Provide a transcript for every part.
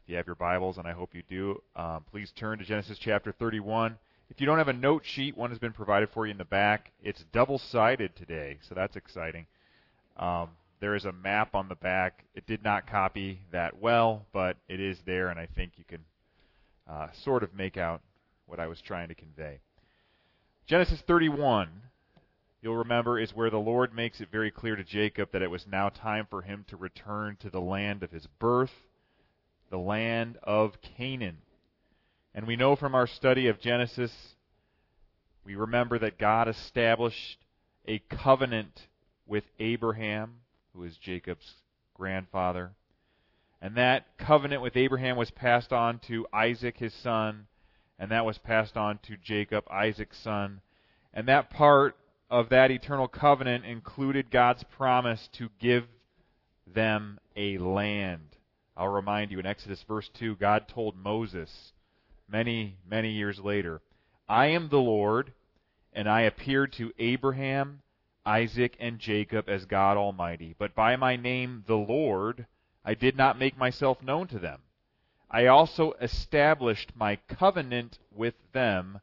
If you have your Bibles, and I hope you do, please turn to Genesis chapter 31. If you don't have a note sheet, one has been provided for you in the back. It's double-sided today, so that's exciting. There is a map on the back. It did not copy that well, but it is there, and I think you can sort of make out what I was trying to convey. Genesis 31, you'll remember, is where the Lord makes it very clear to Jacob that it was now time for him to return to the land of his birth, the land of Canaan. And we know from our study of Genesis, we remember that God established a covenant with Abraham, who is Jacob's grandfather. And that covenant with Abraham was passed on to Isaac, his son, and that was passed on to Jacob, Isaac's son. And that part of that eternal covenant included God's promise to give them a land. I'll remind you, in Exodus verse 2, God told Moses many, many years later, I am the Lord, and I appeared to Abraham, Isaac, and Jacob as God Almighty. But by my name, the Lord, I did not make myself known to them. I also established my covenant with them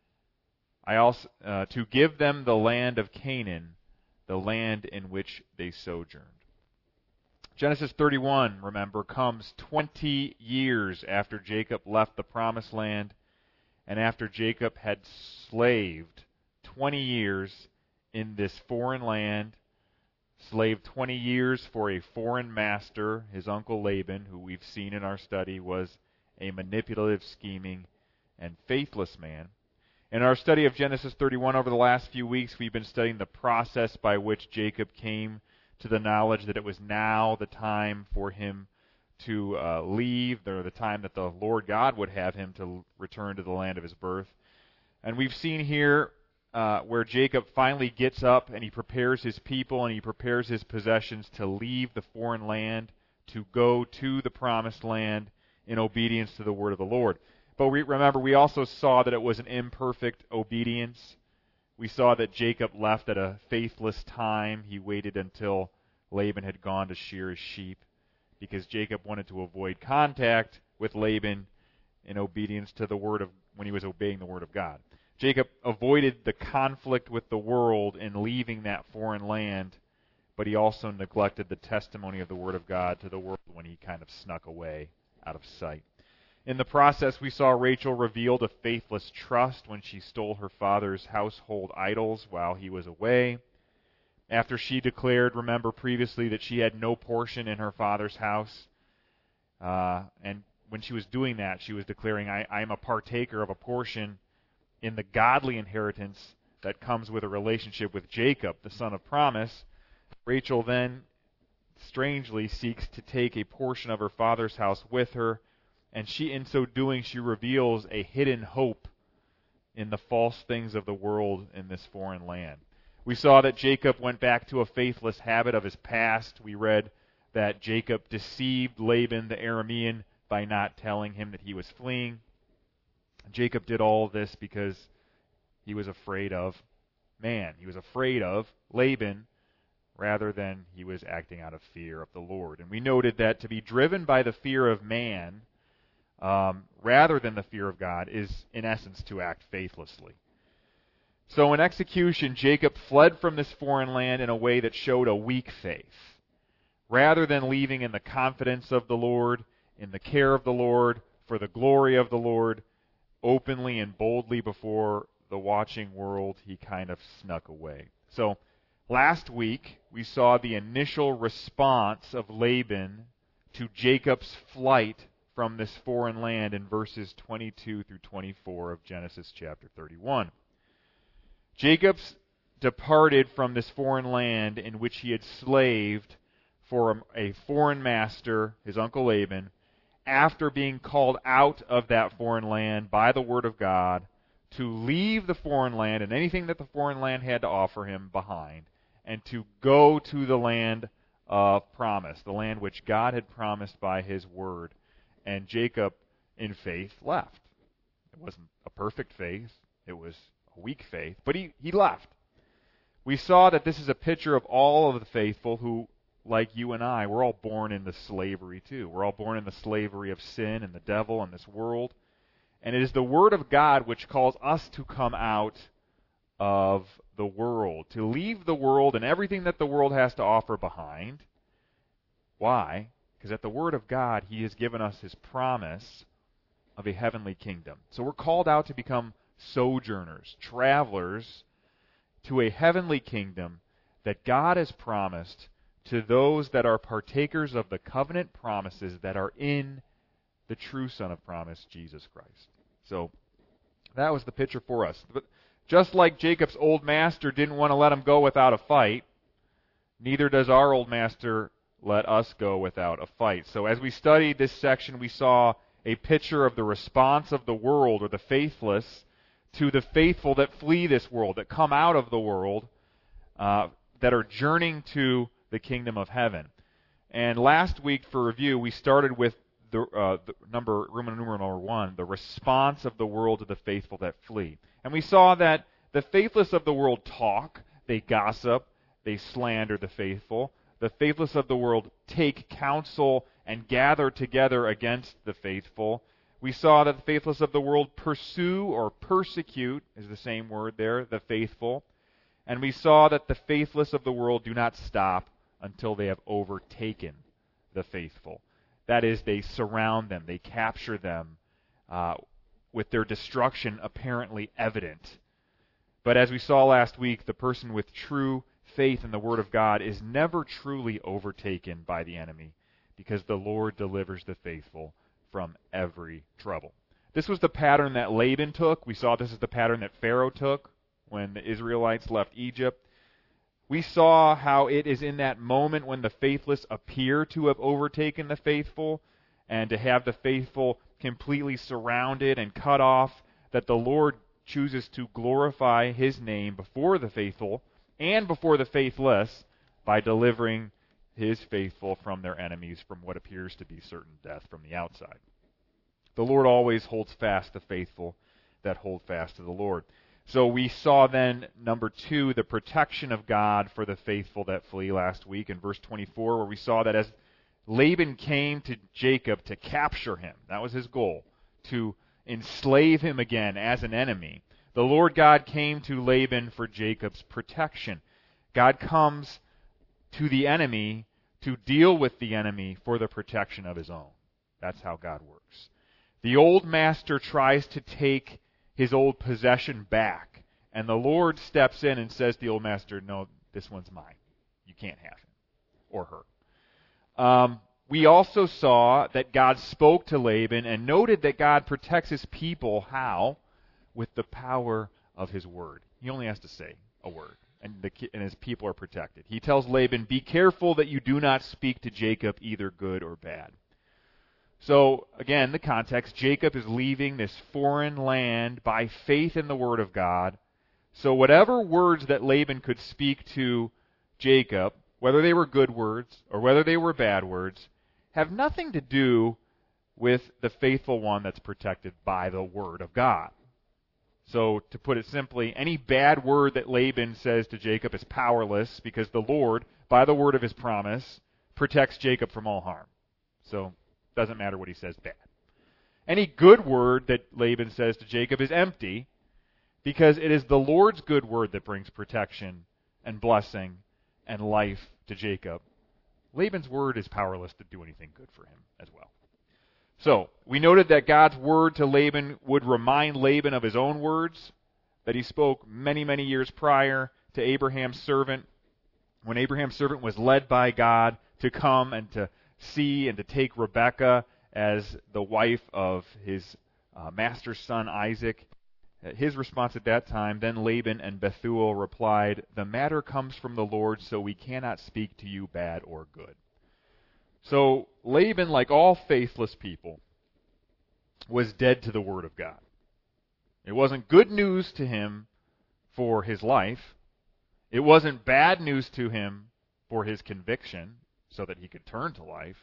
to give them the land of Canaan, the land in which they sojourned. Genesis 31, remember, comes 20 years after Jacob left the promised land and after Jacob had slaved 20 years in this foreign land, slaved 20 years for a foreign master, his uncle Laban, who we've seen in our study was a manipulative, scheming, and faithless man. In our study of Genesis 31 over the last few weeks, we've been studying the process by which Jacob came to the knowledge that it was now the time for him to leave, or the time that the Lord God would have him to return to the land of his birth. And we've seen here where Jacob finally gets up and he prepares his people and he prepares his possessions to leave the foreign land, to go to the promised land in obedience to the word of the Lord. But remember, we also saw that it was an imperfect obedience. We saw that Jacob left at a faithless time. He waited until Laban had gone to shear his sheep because Jacob wanted to avoid contact with Laban in obedience to the word of when he was obeying the word of God. Jacob avoided the conflict with the world in leaving that foreign land, but he also neglected the testimony of the word of God to the world when he kind of snuck away out of sight. In the process, we saw Rachel revealed a faithless trust when she stole her father's household idols while he was away. After she declared, remember previously, that she had no portion in her father's house, and when she was doing that, she was declaring, I am a partaker of a portion in the godly inheritance that comes with a relationship with Jacob, the son of promise. Rachel then strangely seeks to take a portion of her father's house with her, and in so doing, she reveals a hidden hope in the false things of the world in this foreign land. We saw that Jacob went back to a faithless habit of his past. We read that Jacob deceived Laban the Aramean by not telling him that he was fleeing. Jacob did all this because he was afraid of man. He was afraid of Laban rather than he was acting out of fear of the Lord. And we noted that to be driven by the fear of man rather than the fear of God is, in essence, to act faithlessly. So in execution, Jacob fled from this foreign land in a way that showed a weak faith. Rather than leaving in the confidence of the Lord, in the care of the Lord, for the glory of the Lord, openly and boldly before the watching world, he kind of snuck away. So last week, we saw the initial response of Laban to Jacob's flight from this foreign land in verses 22 through 24 of Genesis chapter 31. Jacob's departed from this foreign land in which he had slaved for a foreign master, his uncle Laban, after being called out of that foreign land by the word of God to leave the foreign land and anything that the foreign land had to offer him behind and to go to the land of promise, the land which God had promised by his word. And Jacob, in faith, left. It wasn't a perfect faith. It was a weak faith. But he left. We saw that this is a picture of all of the faithful who like you and I, we're all born into slavery too. We're all born in the slavery of sin and the devil and this world. And it is the Word of God which calls us to come out of the world, to leave the world and everything that the world has to offer behind. Why? Because at the Word of God, He has given us His promise of a heavenly kingdom. So we're called out to become sojourners, travelers to a heavenly kingdom that God has promised to those that are partakers of the covenant promises that are in the true Son of Promise, Jesus Christ. So that was the picture for us. But just like Jacob's old master didn't want to let him go without a fight, neither does our old master let us go without a fight. So as we studied this section, we saw a picture of the response of the world, or the faithless, to the faithful that flee this world, that come out of the world, that are journeying to the kingdom of heaven. And last week, for review, we started with Roman numeral number 1, the response of the world to the faithful that flee. And we saw that the faithless of the world talk, they gossip, they slander the faithful. The faithless of the world take counsel and gather together against the faithful. We saw that the faithless of the world pursue or persecute, is the same word there, the faithful. And we saw that the faithless of the world do not stop until they have overtaken the faithful. That is, they surround them, they capture them, with their destruction apparently evident. But as we saw last week, the person with true faith in the Word of God is never truly overtaken by the enemy, because the Lord delivers the faithful from every trouble. This was the pattern that Laban took. We saw this is the pattern that Pharaoh took when the Israelites left Egypt. We saw how it is in that moment when the faithless appear to have overtaken the faithful and to have the faithful completely surrounded and cut off, that the Lord chooses to glorify His name before the faithful and before the faithless by delivering His faithful from their enemies, from what appears to be certain death from the outside. The Lord always holds fast the faithful that hold fast to the Lord. So we saw then, number 2, the protection of God for the faithful that flee last week in verse 24, where we saw that as Laban came to Jacob to capture him, that was his goal, to enslave him again as an enemy, the Lord God came to Laban for Jacob's protection. God comes to the enemy to deal with the enemy for the protection of His own. That's how God works. The old master tries to take his old possession back, and the Lord steps in and says to the old master, no, this one's mine. You can't have him or her. We also saw that God spoke to Laban and noted that God protects His people. How? With the power of His word. He only has to say a word, and His people are protected. He tells Laban, be careful that you do not speak to Jacob either good or bad. So, again, the context, Jacob is leaving this foreign land by faith in the Word of God. So whatever words that Laban could speak to Jacob, whether they were good words or whether they were bad words, have nothing to do with the faithful one that's protected by the Word of God. So, to put it simply, any bad word that Laban says to Jacob is powerless, because the Lord, by the word of His promise, protects Jacob from all harm. So, doesn't matter what he says bad. Any good word that Laban says to Jacob is empty, because it is the Lord's good word that brings protection and blessing and life to Jacob. Laban's word is powerless to do anything good for him as well. So, we noted that God's word to Laban would remind Laban of his own words that he spoke many, many years prior to Abraham's servant, when Abraham's servant was led by God to come and to see and to take Rebekah as the wife of his master's son Isaac. His response at that time, then Laban and Bethuel replied, the matter comes from the Lord, so we cannot speak to you bad or good. So Laban, like all faithless people, was dead to the Word of God. It wasn't good news to him for his life. It wasn't bad news to him for his conviction, so that he could turn to life.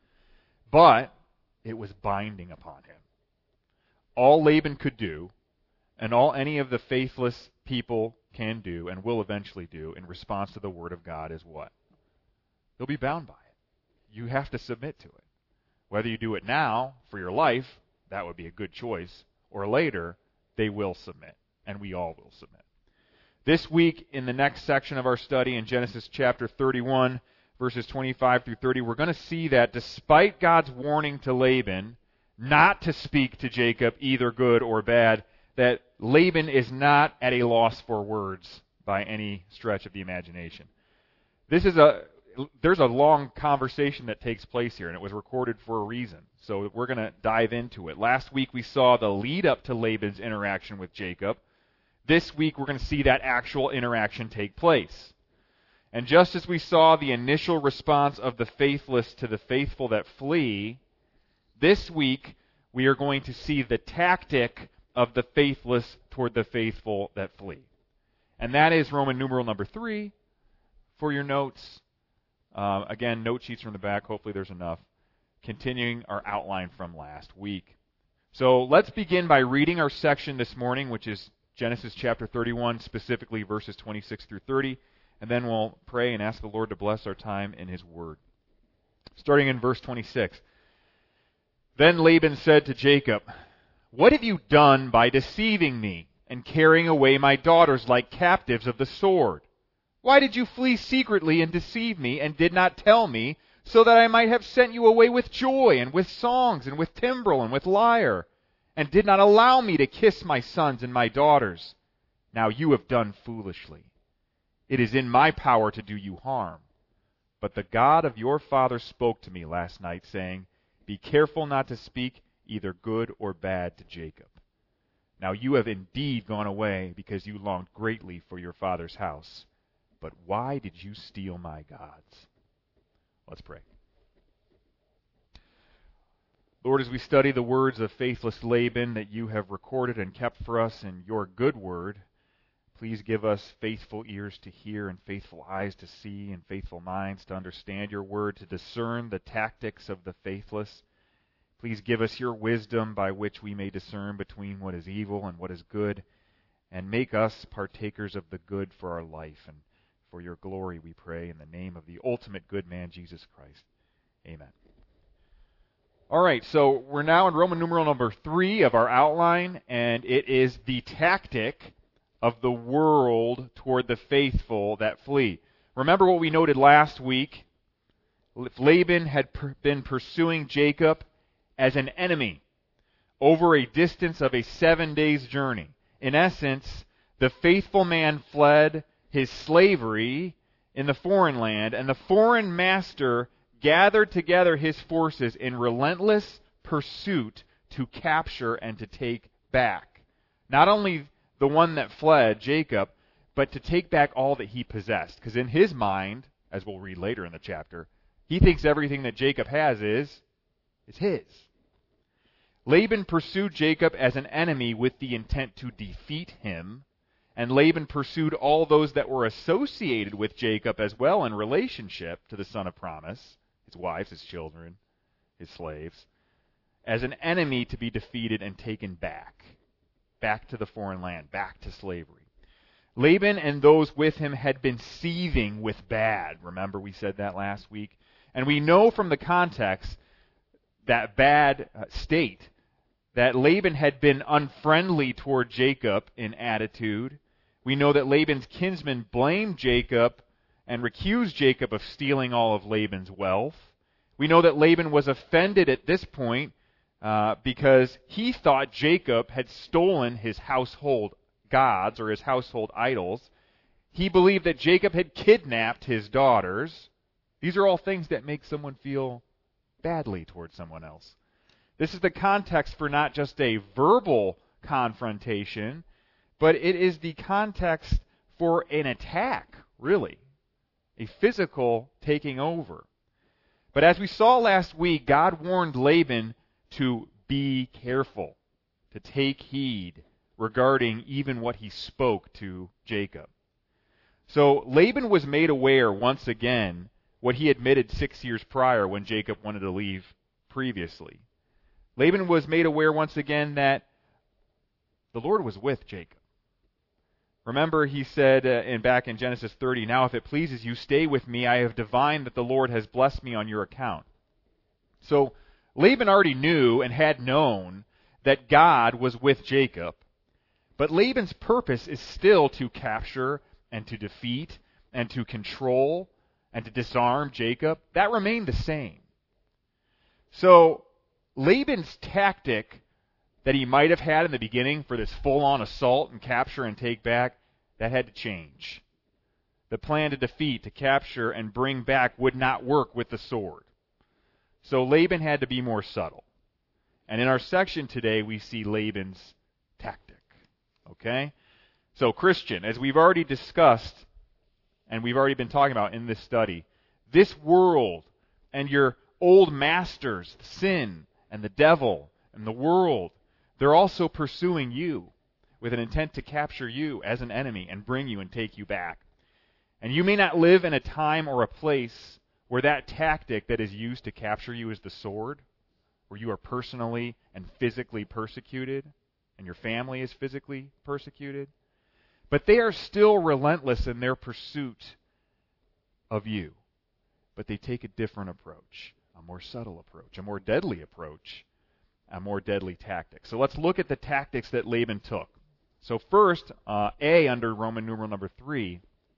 But it was binding upon him. All Laban could do, and all any of the faithless people can do and will eventually do in response to the Word of God is what? You'll be bound by it. You have to submit to it. Whether you do it now for your life, that would be a good choice, or later, they will submit, and we all will submit. This week, in the next section of our study in Genesis chapter 31, verses 25 through 30, we're going to see that despite God's warning to Laban not to speak to Jacob, either good or bad, that Laban is not at a loss for words by any stretch of the imagination. There's a long conversation that takes place here, and it was recorded for a reason. So we're going to dive into it. Last week we saw the lead up to Laban's interaction with Jacob. This week we're going to see that actual interaction take place. And just as we saw the initial response of the faithless to the faithful that flee, this week we are going to see the tactic of the faithless toward the faithful that flee. And that is Roman numeral number 3 for your notes. Again, note sheets from the back. Hopefully there's enough. Continuing our outline from last week. So let's begin by reading our section this morning, which is Genesis chapter 31, specifically verses 26 through 30. And then we'll pray and ask the Lord to bless our time in His Word. Starting in verse 26. Then Laban said to Jacob, "What have you done by deceiving me and carrying away my daughters like captives of the sword? Why did you flee secretly and deceive me and did not tell me, so that I might have sent you away with joy and with songs and with timbrel and with lyre, and did not allow me to kiss my sons and my daughters? Now you have done foolishly. It is in my power to do you harm. But the God of your father spoke to me last night, saying, 'Be careful not to speak either good or bad to Jacob.' Now you have indeed gone away because you longed greatly for your father's house. But why did you steal my gods?" Let's pray. Lord, as we study the words of faithless Laban that you have recorded and kept for us in your good word, please give us faithful ears to hear and faithful eyes to see and faithful minds to understand your word, to discern the tactics of the faithless. Please give us your wisdom by which we may discern between what is evil and what is good, and make us partakers of the good for our life. And for your glory we pray in the name of the ultimate good man, Jesus Christ. Amen. All right, so we're now in Roman numeral number 3 of our outline, and it is the tactic of the world toward the faithful that flee. Remember what we noted last week? Laban had been pursuing Jacob as an enemy over a distance of a 7 days' journey. In essence, the faithful man fled his slavery in the foreign land, and the foreign master gathered together his forces in relentless pursuit to capture and to take back. Not only the one that fled, Jacob, but to take back all that he possessed. Because in his mind, as we'll read later in the chapter, he thinks everything that Jacob has is his. Laban pursued Jacob as an enemy with the intent to defeat him, and Laban pursued all those that were associated with Jacob as well in relationship to the son of promise, his wives, his children, his slaves, as an enemy to be defeated and taken back to the foreign land, back to slavery. Laban and those with him had been seething with bad. Remember we said that last week? And we know from the context, that bad state, that Laban had been unfriendly toward Jacob in attitude. We know that Laban's kinsmen blamed Jacob and accused Jacob of stealing all of Laban's wealth. We know that Laban was offended at this point because he thought Jacob had stolen his household gods or his household idols. He believed that Jacob had kidnapped his daughters. These are all things that make someone feel badly towards someone else. This is the context for not just a verbal confrontation, but it is the context for an attack, really. A physical taking over. But as we saw last week, God warned Laban to be careful, to take heed regarding even what he spoke to Jacob. So Laban was made aware once again what he admitted 6 years prior when Jacob wanted to leave previously. Laban was made aware once again that the Lord was with Jacob. Remember, he said back in Genesis 30, "Now if it pleases you, stay with me. I have divined that the Lord has blessed me on your account." So Laban already knew and had known that God was with Jacob, but Laban's purpose is still to capture and to defeat and to control and to disarm Jacob. That remained the same. So Laban's tactic that he might have had in the beginning for this full-on assault and capture and take back, that had to change. The plan to defeat, to capture, and bring back would not work with the sword. So Laban had to be more subtle. And in our section today, we see Laban's tactic. Okay? So Christian, as we've already discussed, and we've already been talking about in this study, this world and your old masters, sin and the devil and the world, they're also pursuing you with an intent to capture you as an enemy and bring you and take you back. And you may not live in a time or a place where that tactic that is used to capture you is the sword, where you are personally and physically persecuted, and your family is physically persecuted. But they are still relentless in their pursuit of you. But they take a different approach, a more subtle approach, a more deadly approach, a more deadly tactic. So let's look at the tactics that Laban took. So first, A under Roman numeral number 3,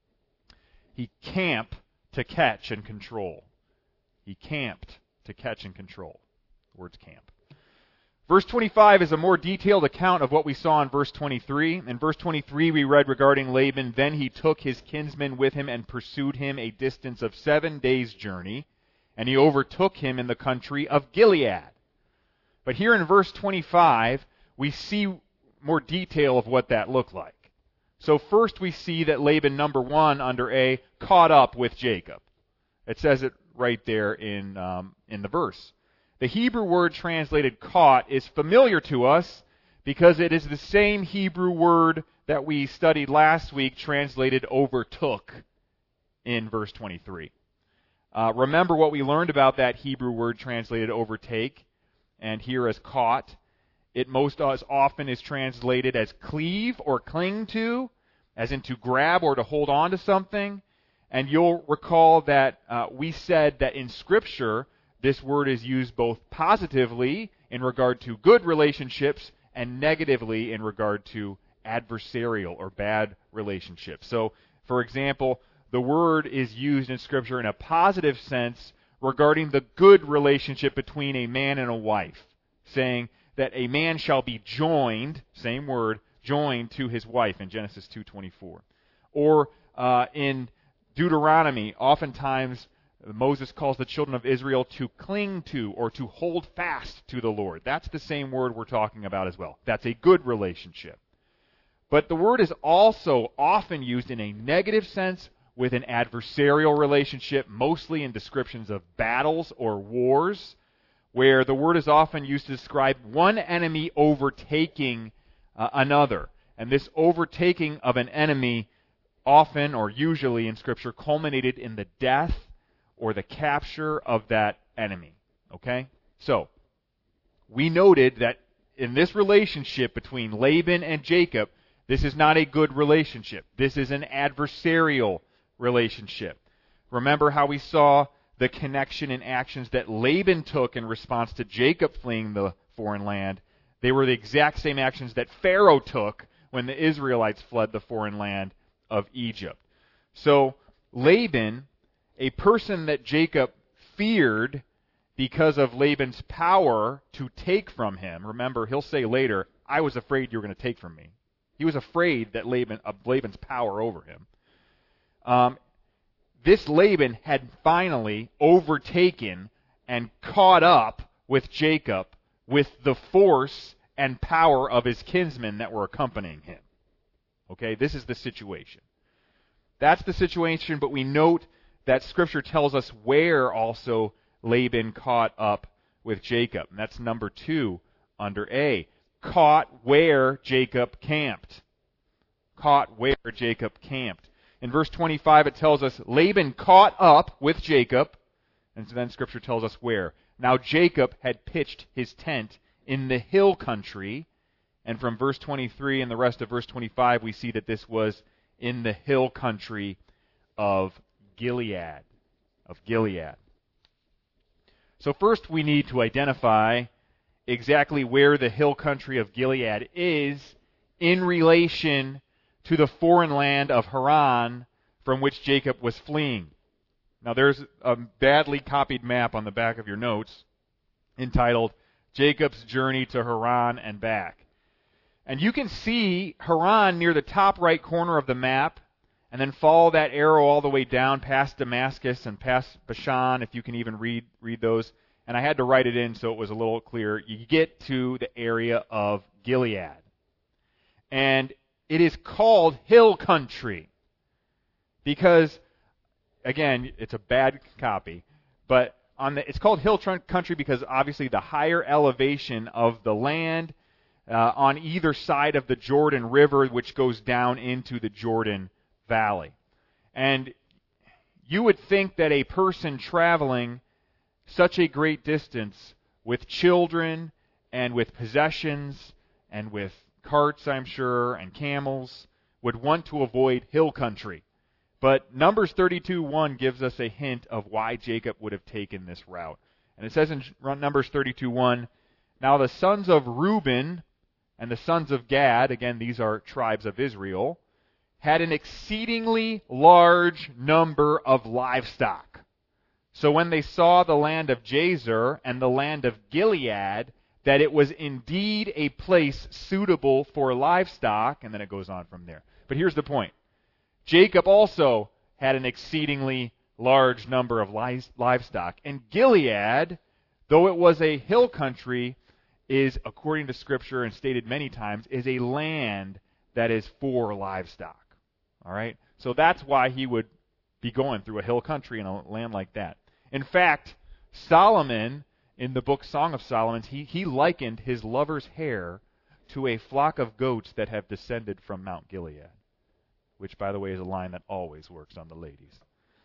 he camped to catch and control. He camped to catch and control. The word's camp. Verse 25 is a more detailed account of what we saw in verse 23. In verse 23 we read regarding Laban, "Then he took his kinsman with him and pursued him a distance of 7 days' journey, and he overtook him in the country of Gilead." But here in verse 25, we see more detail of what that looked like. So first we see that Laban, number 1, under A, caught up with Jacob. It says it right there in the verse. The Hebrew word translated caught is familiar to us because it is the same Hebrew word that we studied last week translated overtook in verse 23. Remember what we learned about that Hebrew word translated overtake, and here as caught. It most as often is translated as cleave or cling to, as in to grab or to hold on to something. And you'll recall that we said that in Scripture, this word is used both positively in regard to good relationships and negatively in regard to adversarial or bad relationships. So, for example, the word is used in Scripture in a positive sense regarding the good relationship between a man and a wife, saying that a man shall be joined, same word, joined to his wife in Genesis 2:24. Or in Deuteronomy, oftentimes Moses calls the children of Israel to cling to or to hold fast to the Lord. That's the same word we're talking about as well. That's a good relationship. But the word is also often used in a negative sense with an adversarial relationship, mostly in descriptions of battles or wars, where the word is often used to describe one enemy overtaking another. And this overtaking of an enemy often or usually in Scripture culminated in the death or the capture of that enemy. Okay? So, we noted that in this relationship between Laban and Jacob, this is not a good relationship. This is an adversarial relationship. Remember how we saw the connection and actions that Laban took in response to Jacob fleeing the foreign land. They were the exact same actions that Pharaoh took when the Israelites fled the foreign land of Egypt. So Laban, a person that Jacob feared because of Laban's power to take from him. Remember, he'll say later, "I was afraid you were going to take from me." He was afraid that of Laban's power over him. This Laban had finally overtaken and caught up with Jacob with the force and power of his kinsmen that were accompanying him. Okay, this is the situation. That's the situation, but we note that Scripture tells us where also Laban caught up with Jacob. And that's number 2 under A. Caught where Jacob camped. Caught where Jacob camped. In verse 25 it tells us Laban caught up with Jacob, and then Scripture tells us where. Now Jacob had pitched his tent in the hill country, And from verse 23 and the rest of verse 25, we see that this was in the hill country of Gilead. So first we need to identify exactly where the hill country of Gilead is in relation to the foreign land of Haran from which Jacob was fleeing. Now there's a badly copied map on the back of your notes entitled Jacob's Journey to Haran and Back. And you can see Haran near the top right corner of the map, and then follow that arrow all the way down past Damascus and past Bashan, if you can even read those. And I had to write it in so it was a little clearer. You get to the area of Gilead. And it is called hill country because, again, it's a bad copy, but it's called hill country because obviously the higher elevation of the land on either side of the Jordan River, which goes down into the Jordan Valley. And you would think that a person traveling such a great distance with children and with possessions and with carts, I'm sure, and camels would want to avoid hill country. But Numbers 32:1 gives us a hint of why Jacob would have taken this route. And it says in Numbers 32:1, "Now the sons of Reuben and the sons of Gad," again, these are tribes of Israel, "had an exceedingly large number of livestock. So when they saw the land of Jazer and the land of Gilead, that it was indeed a place suitable for livestock," and then it goes on from there. But here's the point. Jacob also had an exceedingly large number of livestock. And Gilead, though it was a hill country, is, according to Scripture and stated many times, is a land that is for livestock. All right? So that's why he would be going through a hill country in a land like that. In fact, Solomon, in the book Song of Solomon, he likened his lover's hair to a flock of goats that have descended from Mount Gilead, which, by the way, is a line that always works on the ladies.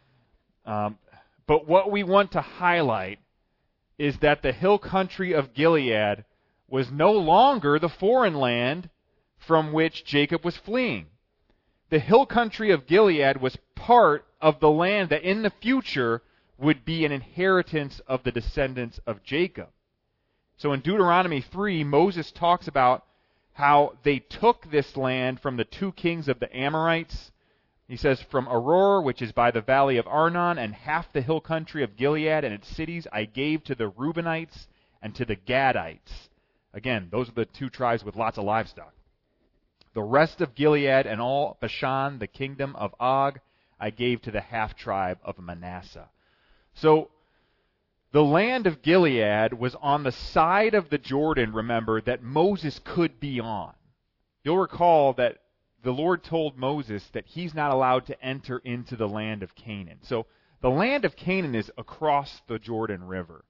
But what we want to highlight is that the hill country of Gilead was no longer the foreign land from which Jacob was fleeing. The hill country of Gilead was part of the land that in the future would be an inheritance of the descendants of Jacob. So in Deuteronomy 3, Moses talks about how they took this land from the two kings of the Amorites. He says, "From Aroer, which is by the valley of Arnon, and half the hill country of Gilead and its cities I gave to the Reubenites and to the Gadites." Again, those are the two tribes with lots of livestock. "The rest of Gilead and all Bashan, the kingdom of Og, I gave to the half-tribe of Manasseh." So, the land of Gilead was on the side of the Jordan, remember, that Moses could be on. You'll recall that the Lord told Moses that he's not allowed to enter into the land of Canaan. So, the land of Canaan is across the Jordan River.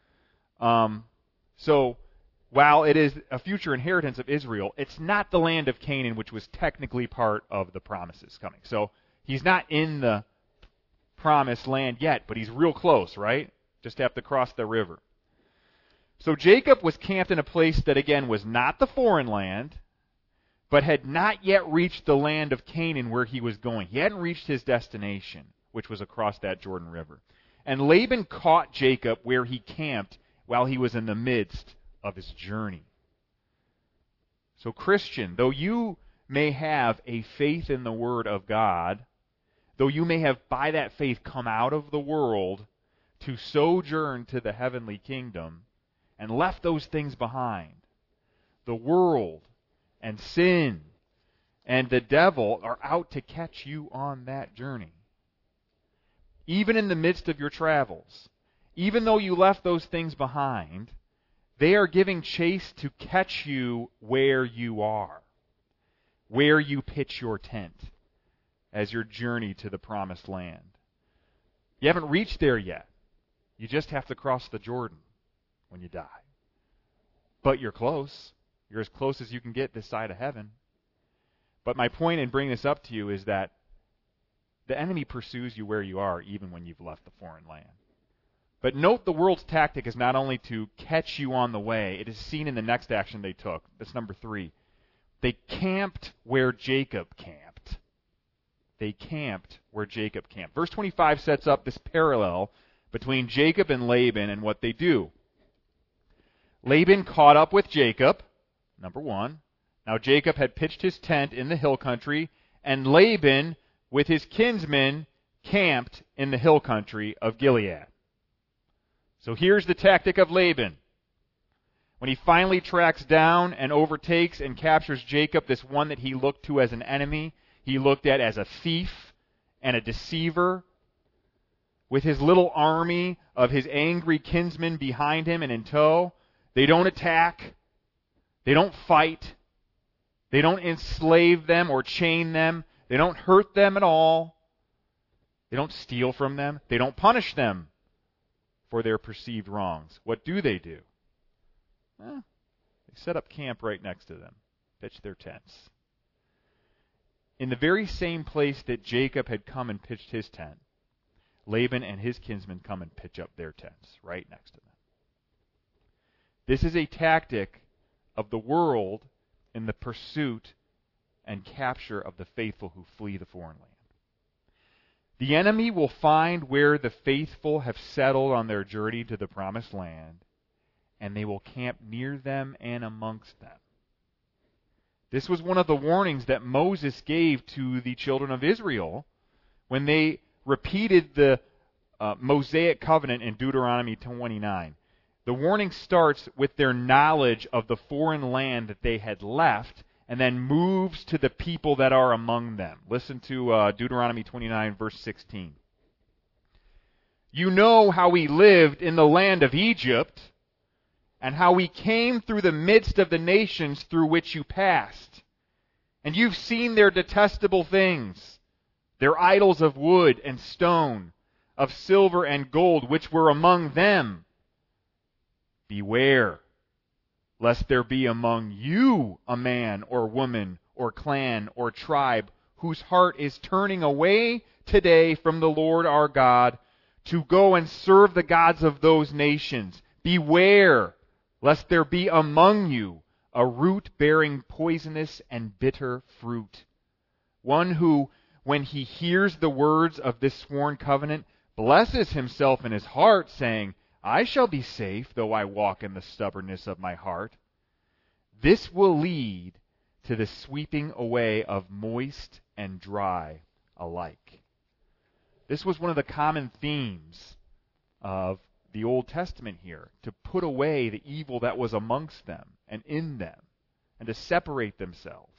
So, while it is a future inheritance of Israel, it's not the land of Canaan, which was technically part of the promises coming. So, he's not in the promised land yet, but he's real close, right? Just have to cross the river. So Jacob was camped in a place that, again, was not the foreign land, but had not yet reached the land of Canaan where he was going. He hadn't reached his destination, which was across that Jordan River. And Laban caught Jacob where he camped while he was in the midst of his journey. So Christian, though you may have a faith in the Word of God, though you may have by that faith come out of the world to sojourn to the heavenly kingdom and left those things behind, the world and sin and the devil are out to catch you on that journey. Even in the midst of your travels, even though you left those things behind, they are giving chase to catch you where you are, where you pitch your tent as your journey to the promised land. You haven't reached there yet. You just have to cross the Jordan when you die. But you're close. You're as close as you can get this side of heaven. But my point in bringing this up to you is that the enemy pursues you where you are even when you've left the foreign land. But note the world's tactic is not only to catch you on the way, it is seen in the next action they took. That's number 3. They camped where Jacob camped. They camped where Jacob camped. Verse 25 sets up this parallel between Jacob and Laban and what they do. Laban caught up with Jacob, number one. Now Jacob had pitched his tent in the hill country, and Laban, with his kinsmen, camped in the hill country of Gilead. So here's the tactic of Laban. When he finally tracks down and overtakes and captures Jacob, this one that he looked to as an enemy, he looked at as a thief and a deceiver, with his little army of his angry kinsmen behind him and in tow, they don't attack, they don't fight, they don't enslave them or chain them, they don't hurt them at all, they don't steal from them, they don't punish them for their perceived wrongs. What do? They set up camp right next to them, pitch their tents. In the very same place that Jacob had come and pitched his tent, Laban and his kinsmen come and pitch up their tents right next to them. This is a tactic of the world in the pursuit and capture of the faithful who flee the foreign land. The enemy will find where the faithful have settled on their journey to the promised land, and they will camp near them and amongst them. This was one of the warnings that Moses gave to the children of Israel when they repeated the Mosaic covenant in Deuteronomy 29. The warning starts with their knowledge of the foreign land that they had left, and then moves to the people that are among them. Listen to Deuteronomy 29, verse 16. You know how we lived in the land of Egypt, and how we came through the midst of the nations through which you passed. And you've seen their detestable things, their idols of wood and stone, of silver and gold, which were among them. Beware, lest there be among you a man or woman or clan or tribe whose heart is turning away today from the Lord our God to go and serve the gods of those nations. Beware, lest there be among you a root bearing poisonous and bitter fruit. One who, when he hears the words of this sworn covenant, blesses himself in his heart, saying, I shall be safe, though I walk in the stubbornness of my heart. This will lead to the sweeping away of moist and dry alike. This was one of the common themes of the Old Testament here, to put away the evil that was amongst them and in them, and to separate themselves.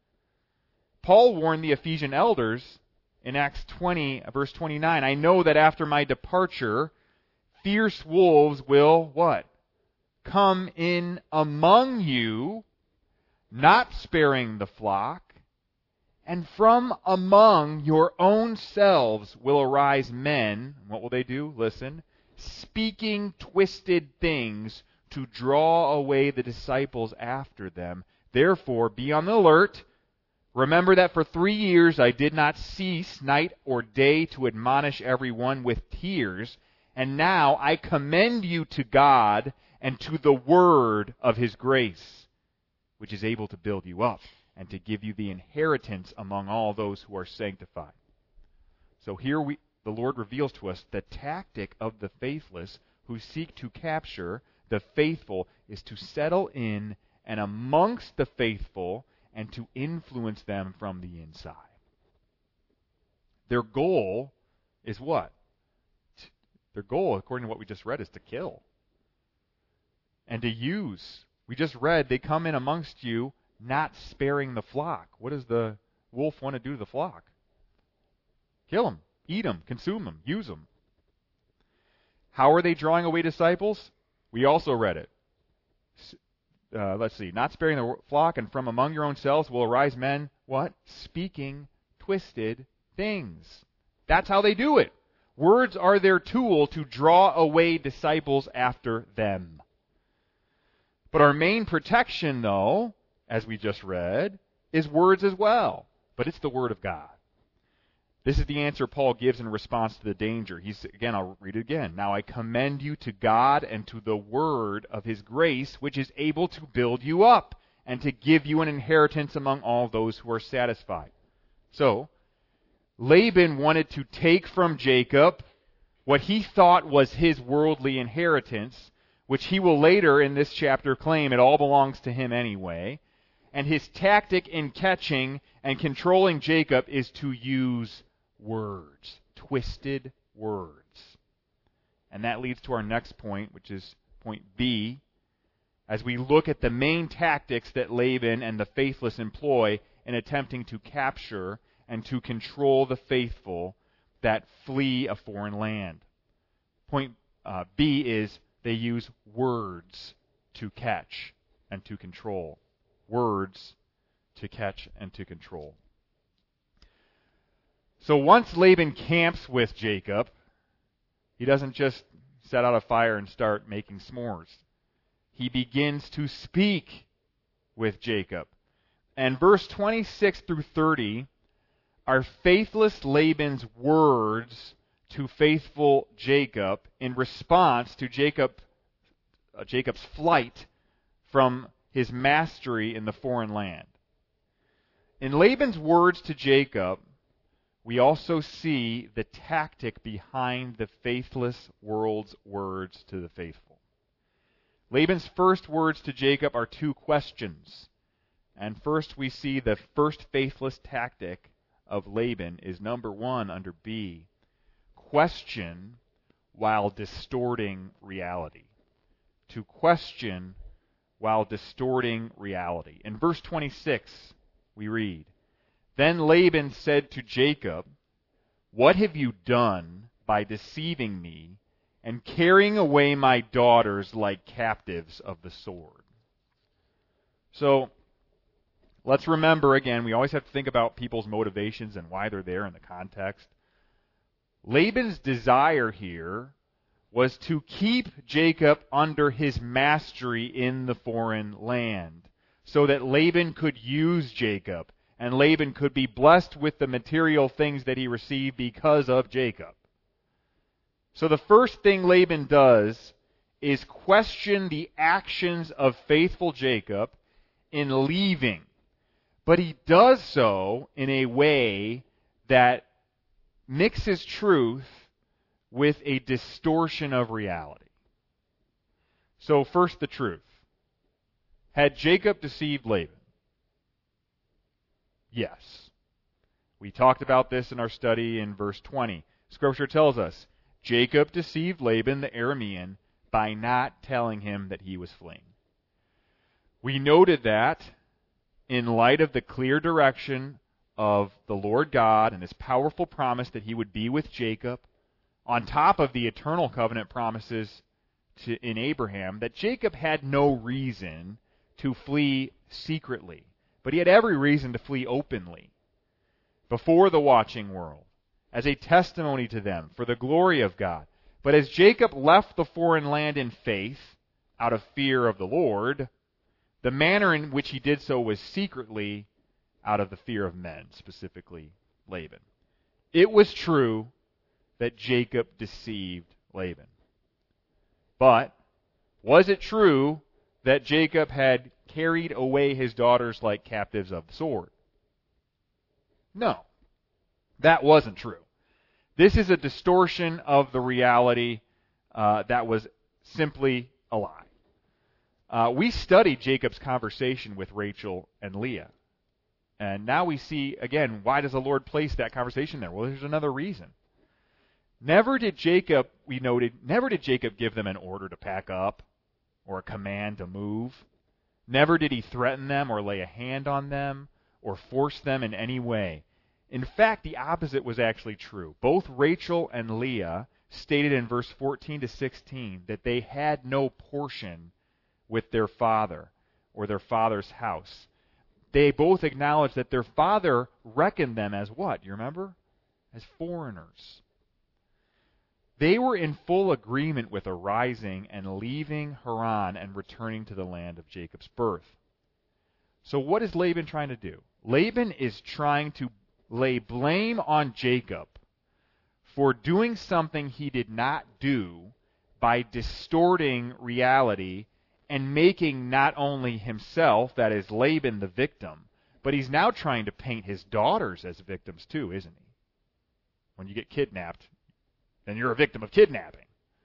Paul warned the Ephesian elders in Acts 20, verse 29, I know that after my departure, fierce wolves will, what? Come in among you, not sparing the flock, and from among your own selves will arise men, what will they do? Listen, speaking twisted things to draw away the disciples after them. Therefore, be on the alert. Remember that for 3 years I did not cease night or day to admonish everyone with tears. And now I commend you to God and to the word of His grace, which is able to build you up and to give you the inheritance among all those who are sanctified. So here the Lord reveals to us the tactic of the faithless who seek to capture the faithful is to settle in and amongst the faithful and to influence them from the inside. Their goal is what? Their goal, according to what we just read, is to kill and to use. We just read, they come in amongst you, not sparing the flock. What does the wolf want to do to the flock? Kill them, eat them, consume them, use them. How are they drawing away disciples? We also read it. Let's see. Not sparing the flock, and from among your own selves will arise men, what? Speaking twisted things. That's how they do it. Words are their tool to draw away disciples after them. But our main protection, though, as we just read, is words as well. But it's the Word of God. This is the answer Paul gives in response to the danger. I'll read it again. Now I commend you to God and to the word of His grace, which is able to build you up and to give you an inheritance among all those who are satisfied. So, Laban wanted to take from Jacob what he thought was his worldly inheritance, which he will later in this chapter claim it all belongs to him anyway. And his tactic in catching and controlling Jacob is to use words, twisted words. And that leads to our next point, which is point B, as we look at the main tactics that Laban and the faithless employ in attempting to capture and to control the faithful that flee a foreign land. Point B is they use words to catch and to control. Words to catch and to control. So once Laban camps with Jacob, he doesn't just set out a fire and start making s'mores. He begins to speak with Jacob. And verse 26 through 30 are faithless Laban's words to faithful Jacob in response to Jacob's flight from his mastery in the foreign land. In Laban's words to Jacob, we also see the tactic behind the faithless world's words to the faithful. Laban's first words to Jacob are two questions. And first we see the first faithless tactic of Laban is number one under B, question while distorting reality. To question while distorting reality. In verse 26, we read, Then Laban said to Jacob, What have you done by deceiving me and carrying away my daughters like captives of the sword? So, let's remember again, we always have to think about people's motivations and why they're there in the context. Laban's desire here was to keep Jacob under his mastery in the foreign land, so that Laban could use Jacob, and Laban could be blessed with the material things that he received because of Jacob. So the first thing Laban does is question the actions of faithful Jacob in leaving. But he does so in a way that mixes truth with a distortion of reality. So first, the truth. Had Jacob deceived Laban? Yes. We talked about this in our study in verse 20. Scripture tells us, Jacob deceived Laban the Aramean by not telling him that he was fleeing. We noted that in light of the clear direction of the Lord God and his powerful promise that he would be with Jacob, on top of the eternal covenant promises in Abraham, that Jacob had no reason to flee secretly, but he had every reason to flee openly before the watching world, as a testimony to them for the glory of God. But as Jacob left the foreign land in faith, out of fear of the Lord, the manner in which he did so was secretly out of the fear of men, specifically Laban. It was true that Jacob deceived Laban. But was it true that Jacob had carried away his daughters like captives of the sword? No. That wasn't true. This is a distortion of the reality that was simply a lie. We studied Jacob's conversation with Rachel and Leah. And now we see, again, why does the Lord place that conversation there? Well, there's another reason. Never did Jacob give them an order to pack up or a command to move. Never did he threaten them or lay a hand on them or force them in any way. In fact, the opposite was actually true. Both Rachel and Leah stated in verse 14 to 16 that they had no portion with their father or their father's house. They both acknowledged that their father reckoned them as what? You remember? As foreigners. They were in full agreement with arising and leaving Haran and returning to the land of Jacob's birth. So what is Laban trying to do? Laban is trying to lay blame on Jacob for doing something he did not do by distorting reality and making not only himself, that is Laban, the victim, but he's now trying to paint his daughters as victims too, isn't he? When you get kidnapped, then you're a victim of kidnapping.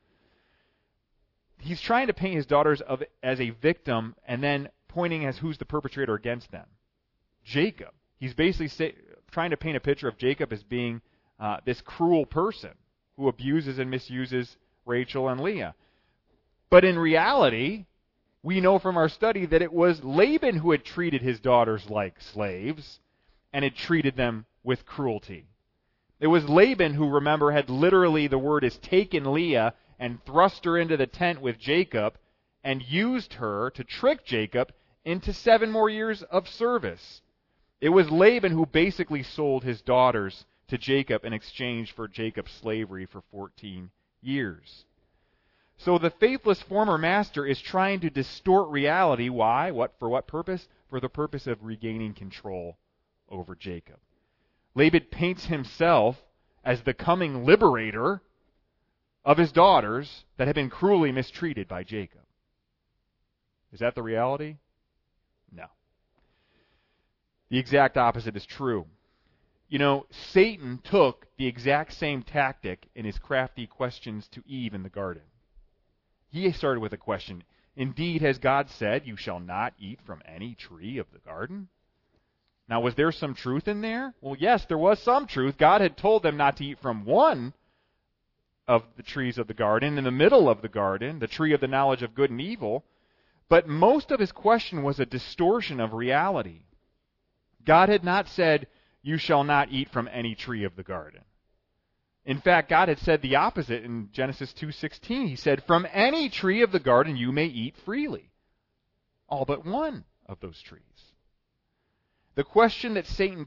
He's trying to paint his daughters as a victim and then pointing as who's the perpetrator against them. Jacob. He's basically trying to paint a picture of Jacob as being this cruel person who abuses and misuses Rachel and Leah. But in reality, we know from our study that it was Laban who had treated his daughters like slaves and had treated them with cruelty. It was Laban who, remember, had literally, the word is, taken Leah and thrust her into the tent with Jacob and used her to trick Jacob into 7 more years of service. It was Laban who basically sold his daughters to Jacob in exchange for Jacob's slavery for 14 years. So the faithless former master is trying to distort reality. Why? For what purpose? For the purpose of regaining control over Jacob. Laban paints himself as the coming liberator of his daughters that have been cruelly mistreated by Jacob. Is that the reality? No. The exact opposite is true. You know, Satan took the exact same tactic in his crafty questions to Eve in the garden. He started with a question. Indeed, has God said, you shall not eat from any tree of the garden? Now, was there some truth in there? Well, yes, there was some truth. God had told them not to eat from one of the trees of the garden, in the middle of the garden, the tree of the knowledge of good and evil. But most of his question was a distortion of reality. God had not said, you shall not eat from any tree of the garden. In fact, God had said the opposite in Genesis 2:16. He said, from any tree of the garden you may eat freely. All but one of those trees. The question that Satan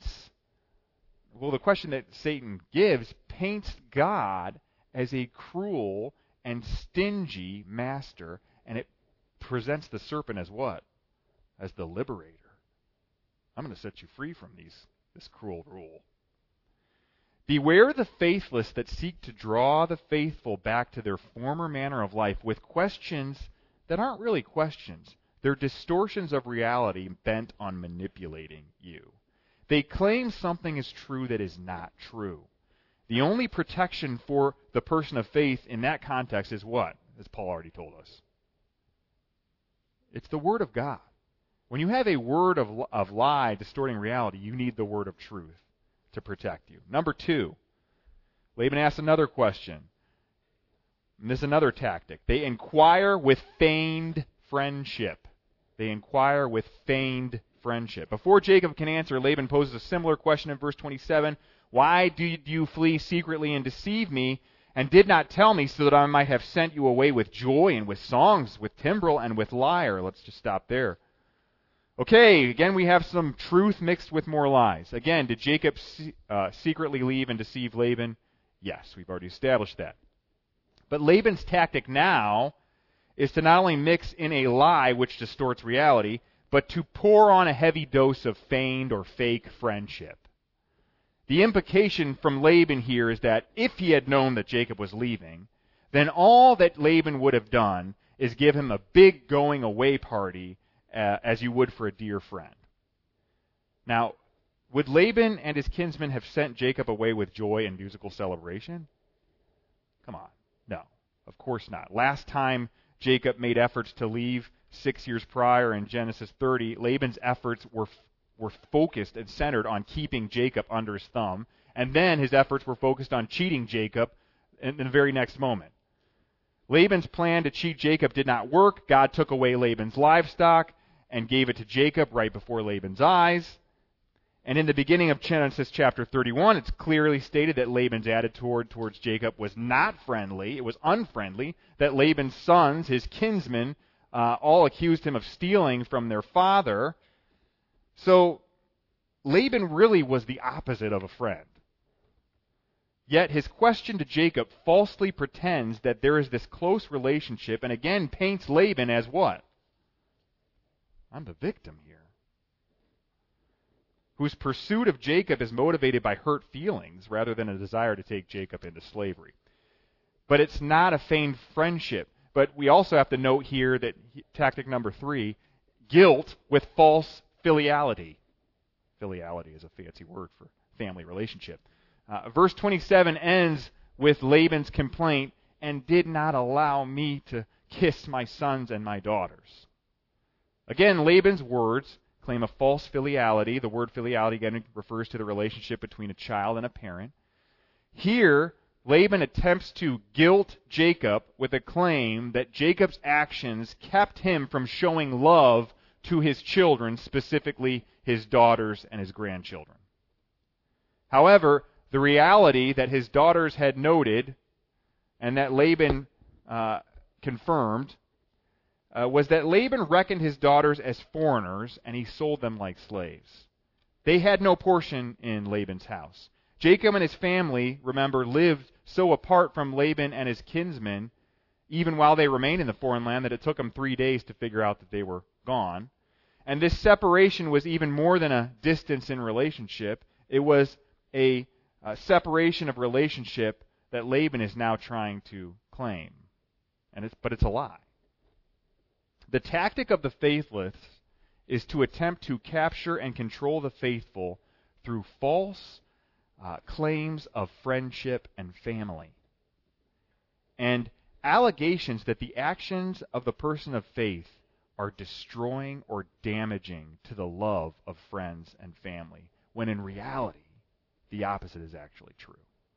gives paints God as a cruel and stingy master, and it presents the serpent as what? As the liberator. I'm going to set you free from this cruel rule. Beware the faithless that seek to draw the faithful back to their former manner of life with questions that aren't really questions. They're distortions of reality bent on manipulating you. They claim something is true that is not true. The only protection for the person of faith in that context is what? As Paul already told us. It's the Word of God. When you have a word of lie distorting reality, you need the word of truth to protect you. Number 2, Laban asks another question. And this is another tactic. They inquire with feigned friendship. Before Jacob can answer, Laban poses a similar question in verse 27. Why did you flee secretly and deceive me, and did not tell me, so that I might have sent you away with joy and with songs, with timbrel and with lyre? Let's just stop there. Okay, again we have some truth mixed with more lies. Again, did Jacob secretly leave and deceive Laban? Yes, we've already established that. But Laban's tactic now is to not only mix in a lie which distorts reality, but to pour on a heavy dose of feigned or fake friendship. The implication from Laban here is that if he had known that Jacob was leaving, then all that Laban would have done is give him a big going away party as you would for a dear friend. Now, would Laban and his kinsmen have sent Jacob away with joy and musical celebration? Come on. No, of course not. Last time Jacob made efforts to leave 6 years prior in Genesis 30, Laban's efforts were focused and centered on keeping Jacob under his thumb, and then his efforts were focused on cheating Jacob in the very next moment. Laban's plan to cheat Jacob did not work. God took away Laban's livestock and gave it to Jacob right before Laban's eyes. And in the beginning of Genesis chapter 31, it's clearly stated that Laban's attitude towards Jacob was not friendly. It was unfriendly. That Laban's sons, his kinsmen, all accused him of stealing from their father. So Laban really was the opposite of a friend. Yet his question to Jacob falsely pretends that there is this close relationship, and again paints Laban as what? I'm the victim here. Whose pursuit of Jacob is motivated by hurt feelings rather than a desire to take Jacob into slavery. But it's not a feigned friendship. But we also have to note here that tactic number 3, guilt with false filiality. Filiality is a fancy word for family relationship. Verse 27 ends with Laban's complaint, and did not allow me to kiss my sons and my daughters. Again, Laban's words claim a false filiality. The word filiality, again, refers to the relationship between a child and a parent. Here, Laban attempts to guilt Jacob with a claim that Jacob's actions kept him from showing love to his children, specifically his daughters and his grandchildren. However, the reality that his daughters had noted and that Laban confirmed was that Laban reckoned his daughters as foreigners, and he sold them like slaves. They had no portion in Laban's house. Jacob and his family, remember, lived so apart from Laban and his kinsmen, even while they remained in the foreign land, that it took them 3 days to figure out that they were gone. And this separation was even more than a distance in relationship. It was a separation of relationship that Laban is now trying to claim. But it's a lie. The tactic of the faithless is to attempt to capture and control the faithful through false claims of friendship and family, and allegations that the actions of the person of faith are destroying or damaging to the love of friends and family, when in reality, the opposite is actually true.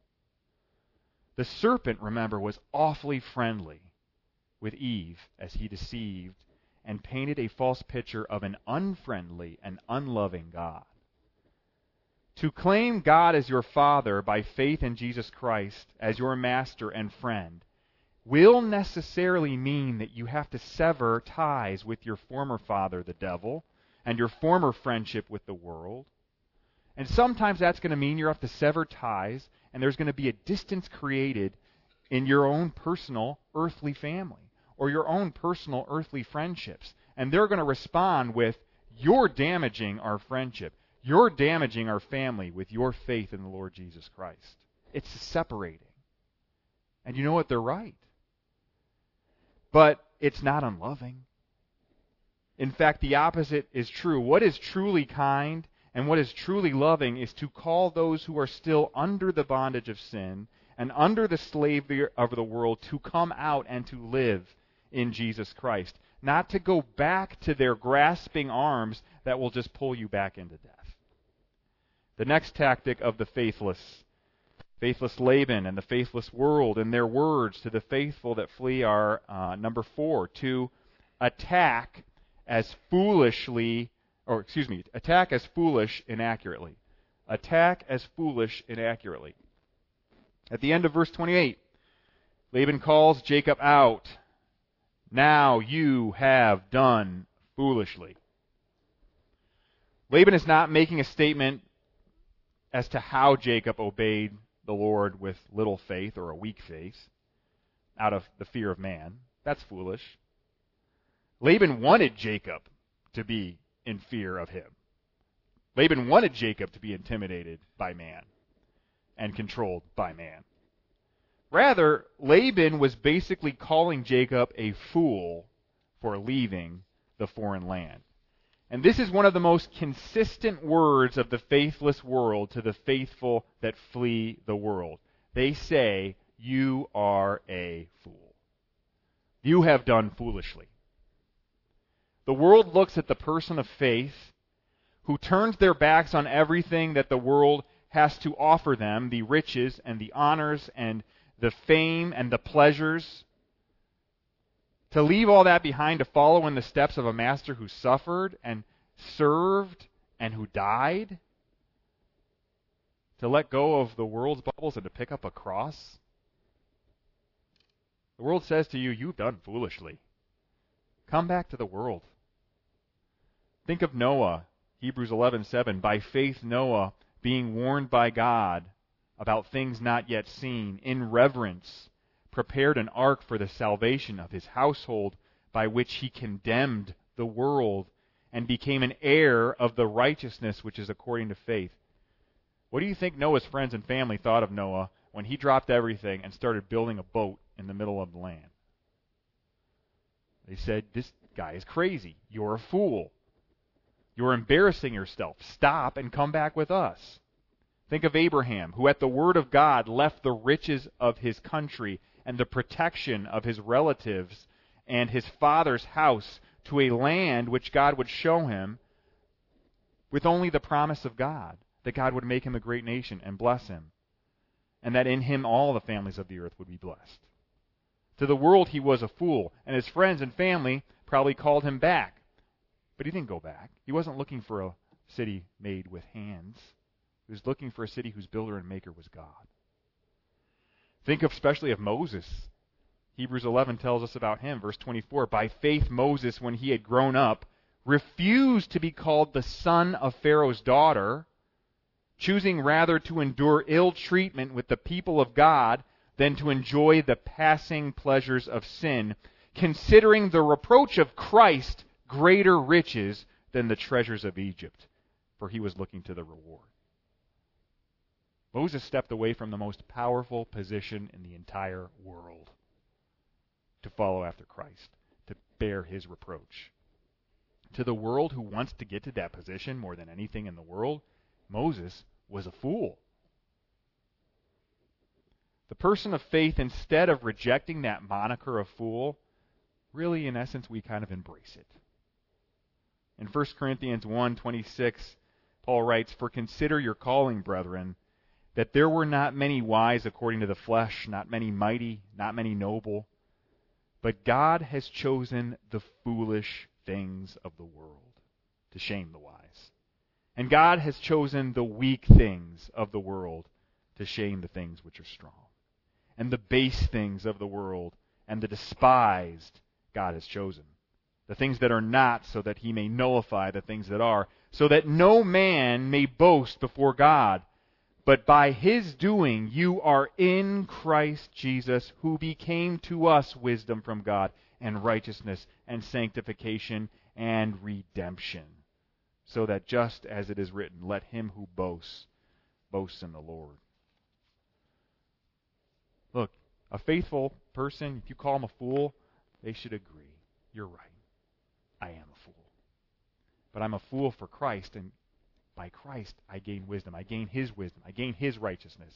The serpent, remember, was awfully friendly with Eve as he deceived and painted a false picture of an unfriendly and unloving God. To claim God as your Father by faith in Jesus Christ as your master and friend will necessarily mean that you have to sever ties with your former father, the devil, and your former friendship with the world. And sometimes that's going to mean you have to sever ties, and there's going to be a distance created in your own personal earthly family or your own personal earthly friendships. And they're going to respond with, "You're damaging our friendship. You're damaging our family with your faith in the Lord Jesus Christ." It's separating. And you know what? They're right. But it's not unloving. In fact, the opposite is true. What is truly kind and what is truly loving is to call those who are still under the bondage of sin and under the slavery of the world to come out and to live in Jesus Christ. Not to go back to their grasping arms that will just pull you back into death. The next tactic of the faithless Laban and the faithless world and their words to the faithful that flee are, number 4, to attack as foolish inaccurately. Attack as foolish inaccurately. At the end of verse 28, Laban calls Jacob out. "Now you have done foolishly." Laban is not making a statement as to how Jacob obeyed the Lord with little faith or a weak faith out of the fear of man. That's foolish. Laban wanted Jacob to be in fear of him. Laban wanted Jacob to be intimidated by man and controlled by man. Rather, Laban was basically calling Jacob a fool for leaving the foreign land. And this is one of the most consistent words of the faithless world to the faithful that flee the world. They say, "You are a fool. You have done foolishly." The world looks at the person of faith who turns their backs on everything that the world has to offer them, the riches and the honors and the fame and the pleasures, to leave all that behind to follow in the steps of a master who suffered and served and who died, to let go of the world's bubbles and to pick up a cross. The world says to you, "You've done foolishly. Come back to the world." Think of Noah, Hebrews 11:7. By faith Noah, being warned by God about things not yet seen, in reverence prepared an ark for the salvation of his household, by which he condemned the world and became an heir of the righteousness which is according to faith. What do you think Noah's friends and family thought of Noah when he dropped everything and started building a boat in the middle of the land? They said, this guy is crazy. You're a fool. You're embarrassing yourself. Stop and come back with us. Think of Abraham, who at the word of God left the riches of his country and the protection of his relatives and his father's house to a land which God would show him, with only the promise of God, that God would make him a great nation and bless him, and that in him all the families of the earth would be blessed. To the world he was a fool, and his friends and family probably called him back. But he didn't go back. He wasn't looking for a city made with hands. He was looking for a city whose builder and maker was God. Think especially of Moses. Hebrews 11 tells us about him. Verse 24, by faith Moses, when he had grown up, refused to be called the son of Pharaoh's daughter, choosing rather to endure ill treatment with the people of God than to enjoy the passing pleasures of sin, considering the reproach of Christ greater riches than the treasures of Egypt, for he was looking to the reward. Moses stepped away from the most powerful position in the entire world to follow after Christ, to bear his reproach. To the world who wants to get to that position more than anything in the world, Moses was a fool. The person of faith, instead of rejecting that moniker of fool, really, in essence, we kind of embrace it. In 1 Corinthians 1:26, Paul writes, for consider your calling, brethren, that there were not many wise according to the flesh, not many mighty, not many noble, but God has chosen the foolish things of the world to shame the wise. And God has chosen the weak things of the world to shame the things which are strong. And the base things of the world and the despised God has chosen. The things that are not, so that he may nullify the things that are, so that no man may boast before God. But by his doing you are in Christ Jesus, who became to us wisdom from God, and righteousness, and sanctification, and redemption. So that just as it is written, let him who boasts, boast in the Lord. Look, a faithful person, if you call him a fool, they should agree. You're right. I am a fool. But I'm a fool for Christ, and by Christ I gain wisdom. I gain his wisdom. I gain his righteousness.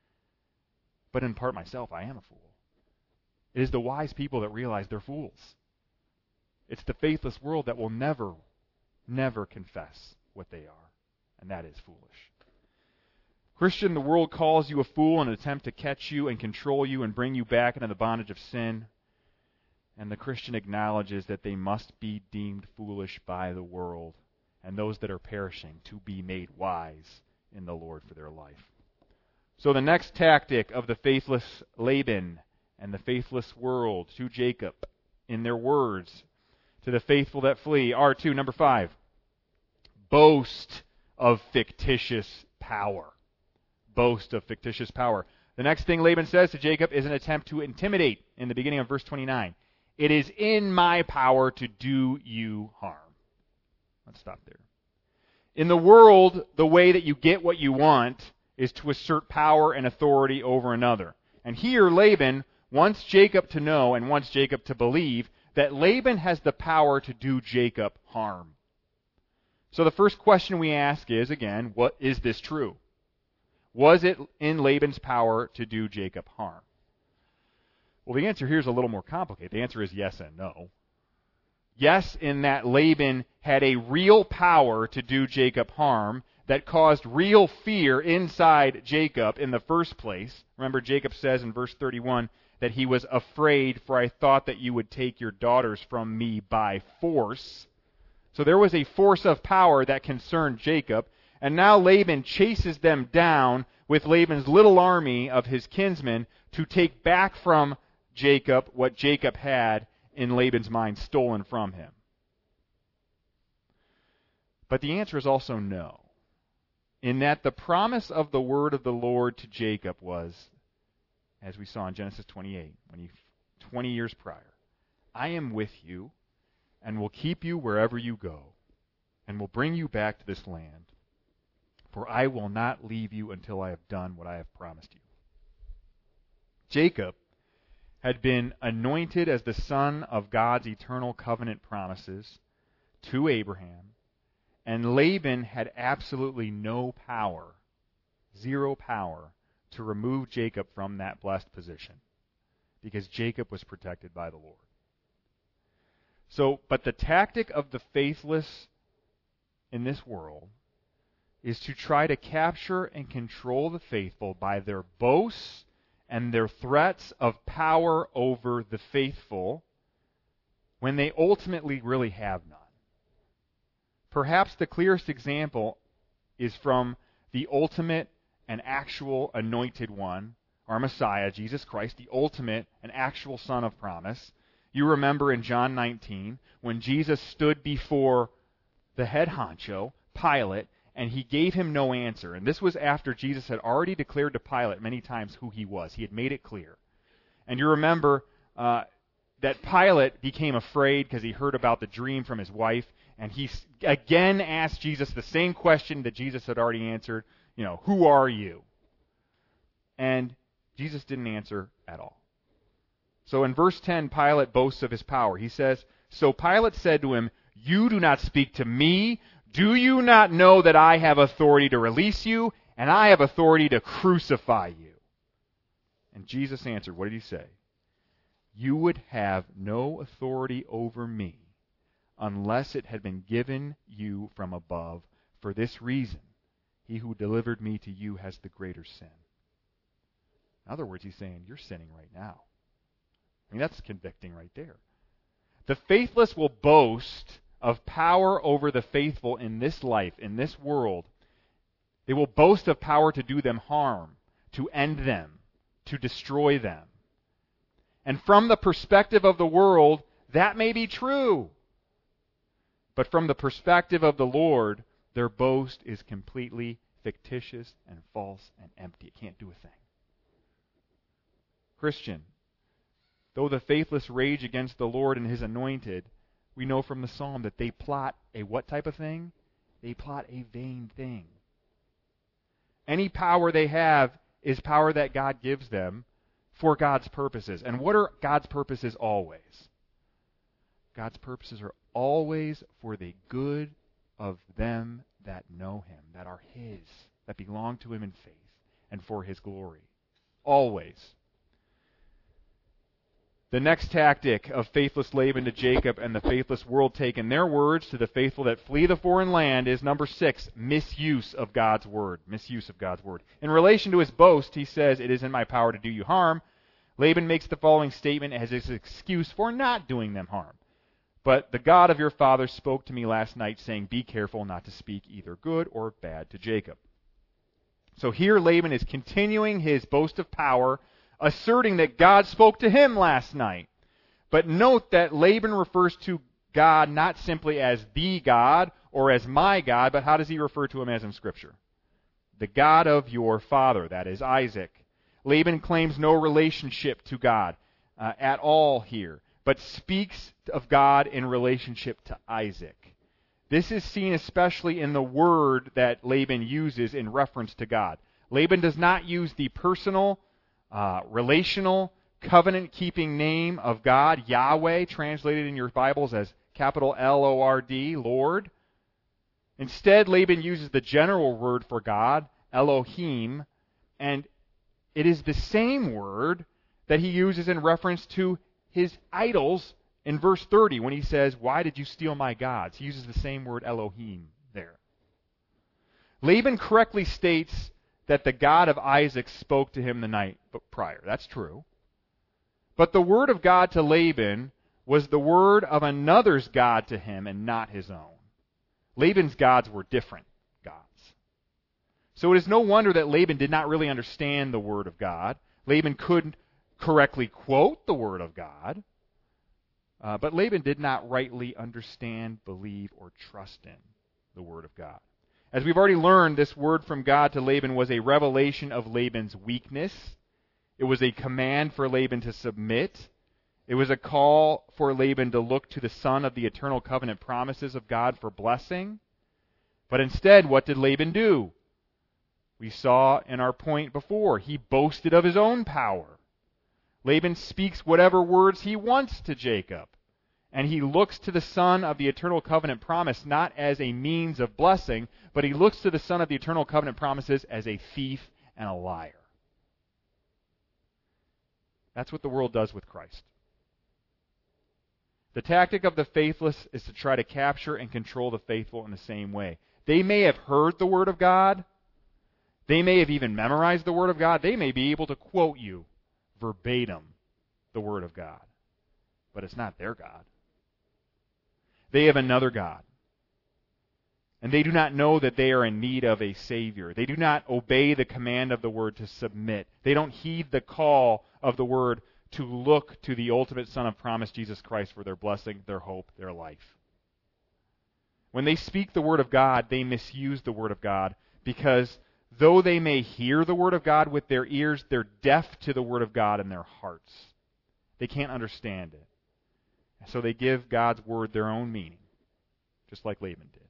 But in part myself, I am a fool. It is the wise people that realize they're fools. It's the faithless world that will never confess what they are, and that is foolish. Christian, the world calls you a fool in an attempt to catch you and control you and bring you back into the bondage of sin. And the Christian acknowledges that they must be deemed foolish by the world and those that are perishing to be made wise in the Lord for their life. So the next tactic of the faithless Laban and the faithless world to Jacob, in their words, to the faithful that flee, are to, number 5, boast of fictitious power. Boast of fictitious power. The next thing Laban says to Jacob is an attempt to intimidate in the beginning of verse 29. It is in my power to do you harm. Let's stop there. In the world, the way that you get what you want is to assert power and authority over another. And here Laban wants Jacob to know and wants Jacob to believe that Laban has the power to do Jacob harm. So the first question we ask is, again, what is this true? Was it in Laban's power to do Jacob harm? Well, the answer here is a little more complicated. The answer is yes and no. Yes, in that Laban had a real power to do Jacob harm that caused real fear inside Jacob in the first place. Remember, Jacob says in verse 31 that he was afraid, for I thought that you would take your daughters from me by force. So there was a force of power that concerned Jacob. And now Laban chases them down with Laban's little army of his kinsmen to take back from Jacob what Jacob had in Laban's mind stolen from him. But the answer is also no, in that the promise of the word of the Lord to Jacob was, as we saw in Genesis 28, 20 years prior, I am with you and will keep you wherever you go and will bring you back to this land. For I will not leave you until I have done what I have promised you. Jacob had been anointed as the son of God's eternal covenant promises to Abraham, and Laban had absolutely no power, zero power, to remove Jacob from that blessed position, because Jacob was protected by the Lord. So, but the tactic of the faithless in this world is to try to capture and control the faithful by their boasts and their threats of power over the faithful when they ultimately really have none. Perhaps the clearest example is from the ultimate and actual anointed one, our Messiah, Jesus Christ, the ultimate and actual Son of promise. You remember in John 19 when Jesus stood before the head honcho, Pilate, and he gave him no answer. And this was after Jesus had already declared to Pilate many times who he was. He had made it clear. And you remember that Pilate became afraid because he heard about the dream from his wife, and he again asked Jesus the same question that Jesus had already answered, who are you? And Jesus didn't answer at all. So in verse 10, Pilate boasts of his power. He says, "So Pilate said to him, 'You do not speak to me. Do you not know that I have authority to release you, and I have authority to crucify you?' And Jesus answered, what did he say? 'You would have no authority over me unless it had been given you from above. For this reason, he who delivered me to you has the greater sin.'" In other words, he's saying, you're sinning right now. I mean, that's convicting right there. The faithless will boast of power over the faithful in this life, in this world. They will boast of power to do them harm, to end them, to destroy them. And from the perspective of the world, that may be true. But from the perspective of the Lord, their boast is completely fictitious and false and empty. It can't do a thing. Christian, though the faithless rage against the Lord and his anointed, we know from the psalm that they plot a what type of thing? They plot a vain thing. Any power they have is power that God gives them for God's purposes. And what are God's purposes always? God's purposes are always for the good of them that know him, that are his, that belong to him in faith, and for his glory. Always. The next tactic of faithless Laban to Jacob and the faithless world take in their words to the faithful that flee the foreign land is number 6, misuse of God's word. Misuse of God's word. In relation to his boast, he says, "It is in my power to do you harm." Laban makes the following statement as his excuse for not doing them harm. "But the God of your father spoke to me last night, saying, 'Be careful not to speak either good or bad to Jacob.'" So here Laban is continuing his boast of power, asserting that God spoke to him last night. But note that Laban refers to God not simply as the God or as my God, but how does he refer to him as in Scripture? The God of your father, that is Isaac. Laban claims no relationship to God at all here, but speaks of God in relationship to Isaac. This is seen especially in the word that Laban uses in reference to God. Laban does not use the personal, relational, covenant-keeping name of God, Yahweh, translated in your Bibles as capital L-O-R-D, Lord. Instead, Laban uses the general word for God, Elohim, and it is the same word that he uses in reference to his idols in verse 30 when he says, "Why did you steal my gods?" He uses the same word Elohim there. Laban correctly states that the God of Isaac spoke to him the night prior. That's true. But the word of God to Laban was the word of another's God to him and not his own. Laban's gods were different gods. So it is no wonder that Laban did not really understand the word of God. Laban couldn't correctly quote the word of God. But Laban did not rightly understand, believe, or trust in the word of God. As we've already learned, this word from God to Laban was a revelation of Laban's weakness. It was a command for Laban to submit. It was a call for Laban to look to the Son of the eternal covenant promises of God for blessing. But instead, what did Laban do? We saw in our point before, he boasted of his own power. Laban speaks whatever words he wants to Jacob. And he looks to the son of the eternal covenant promise not as a means of blessing, but he looks to the son of the eternal covenant promises as a thief and a liar. That's what the world does with Christ. The tactic of the faithless is to try to capture and control the faithful in the same way. They may have heard the Word of God. They may have even memorized the Word of God. They may be able to quote you verbatim the Word of God. But it's not their God. They have another God. And they do not know that they are in need of a Savior. They do not obey the command of the Word to submit. They don't heed the call of the Word to look to the ultimate Son of promise, Jesus Christ, for their blessing, their hope, their life. When they speak the Word of God, they misuse the Word of God because though they may hear the Word of God with their ears, they're deaf to the Word of God in their hearts. They can't understand it. So they give God's Word their own meaning, just like Laban did.